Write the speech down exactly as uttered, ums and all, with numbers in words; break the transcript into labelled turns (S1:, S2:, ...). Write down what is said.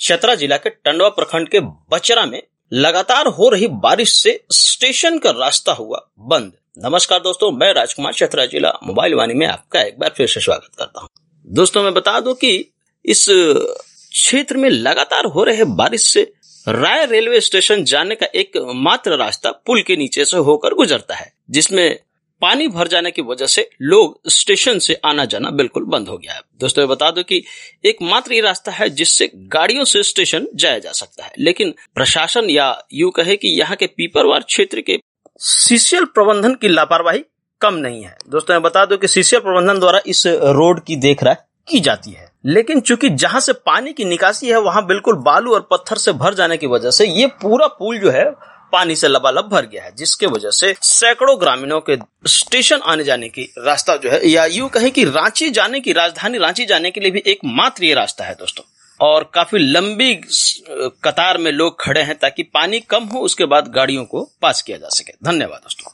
S1: चतरा जिला के टंडवा प्रखंड के बचरा में लगातार हो रही बारिश से स्टेशन का रास्ता हुआ बंद। नमस्कार दोस्तों, मैं राजकुमार चतरा जिला मोबाइल वाणी में आपका एक बार फिर से स्वागत करता हूं। दोस्तों मैं बता दूं कि इस क्षेत्र में लगातार हो रहे बारिश से राय रेलवे स्टेशन जाने का एक मात्र रास्ता पुल के नीचे से होकर गुजरता है, जिसमें पानी भर जाने की वजह से लोग स्टेशन से आना जाना बिल्कुल बंद हो गया है। दोस्तों मैं बता दूं कि एकमात्र ये रास्ता है जिससे गाड़ियों से स्टेशन जाया जा सकता है, लेकिन प्रशासन या यूं कहे कि यहाँ के पीपरवार क्षेत्र के सीसीएल प्रबंधन की लापरवाही कम नहीं है। दोस्तों मैं बता दूं कि सीसीएल प्रबंधन द्वारा इस रोड की देखरेख की जाती है, लेकिन चूंकि जहां से पानी की निकासी है वहां बिल्कुल बालू और पत्थर से भर जाने की वजह से ये पूरा पुल जो है पानी से लबालब भर गया है, जिसके वजह से सैकड़ों ग्रामीणों के स्टेशन आने जाने की रास्ता जो है, या यूं कहें कि रांची जाने की, राजधानी रांची जाने के लिए भी एक मात्र ये रास्ता है दोस्तों। और काफी लंबी कतार में लोग खड़े हैं ताकि पानी कम हो, उसके बाद गाड़ियों को पास किया जा सके। धन्यवाद दोस्तों।